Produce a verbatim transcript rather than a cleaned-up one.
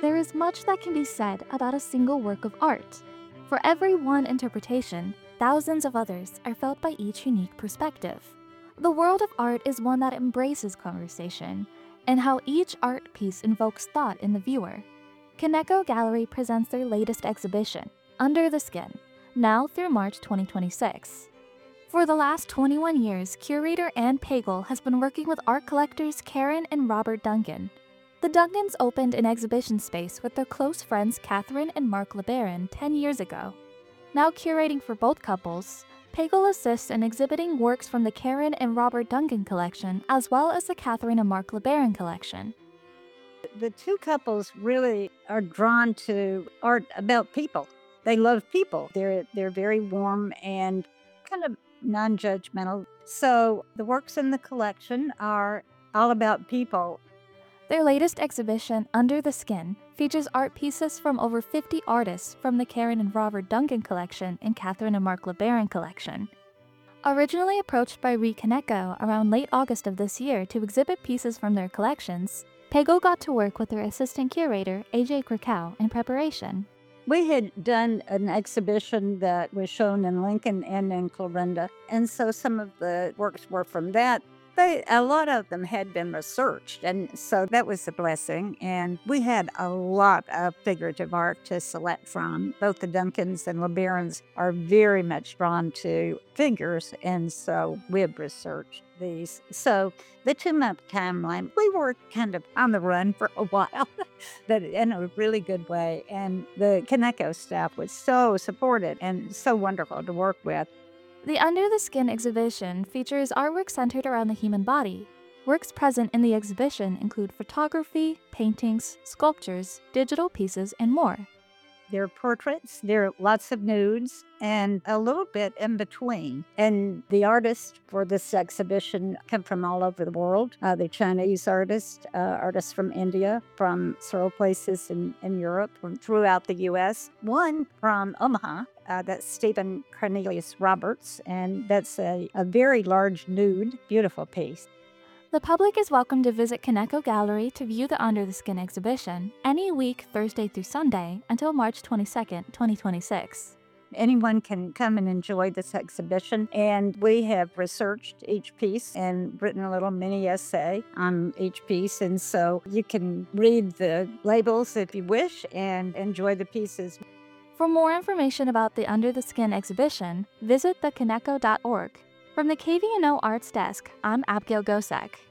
there is much that can be said about a single work of art. For every one interpretation, thousands of others are felt by each unique perspective. The world of art is one that embraces conversation, and how each art piece invokes thought in the viewer. Kaneko Gallery presents their latest exhibition, Under the Skin, now through March twenty twenty-six. For the last twenty-one years, curator Anne Pagel has been working with art collectors Karen and Robert Duncan. The Duncans opened an exhibition space with their close friends Catherine and Mark LeBaron ten years ago. Now curating for both couples, Pagel assists in exhibiting works from the Karen and Robert Duncan collection as well as the Catherine and Mark LeBaron collection. The two couples really are drawn to art about people. They love people. They're they're very warm and kind of non-judgmental. So the works in the collection are all about people. Their latest exhibition, Under the Skin, features art pieces from over fifty artists from the Karen and Robert Duncan collection and Catherine and Mark LeBaron collection. Originally approached by Re Kaneko around late August of this year to exhibit pieces from their collections, Pagel got to work with their assistant curator, A J Krakow, in preparation. We had done an exhibition that was shown in Lincoln and in Clarinda, and so some of the works were from that. They, a lot of them had been researched, and so that was a blessing. And we had a lot of figurative art to select from. Both the Duncans and LeBarons are very much drawn to figures, and so we've researched these. So the two-month timeline, we were kind of on the run for a while, but in a really good way. And the Kaneko staff was so supportive and so wonderful to work with. The Under the Skin exhibition features artwork centered around the human body. Works present in the exhibition include photography, paintings, sculptures, digital pieces, and more. There are portraits, there are lots of nudes, and a little bit in between. And the artists for this exhibition come from all over the world. Uh, the Chinese artists, uh, artists from India, from several places in, in Europe, from throughout the U S. One from Omaha, uh, that's Stephen Cornelius Roberts, and that's a, a very large nude, beautiful piece. The public is welcome to visit Kaneko Gallery to view the Under the Skin exhibition any week Thursday through Sunday until March twenty-second, twenty twenty-six. Anyone can come and enjoy this exhibition, and we have researched each piece and written a little mini essay on each piece, and so you can read the labels if you wish and enjoy the pieces. For more information about the Under the Skin exhibition, visit the kaneko dot org. From the K V N O Arts Desk, I'm Abigail Gosek.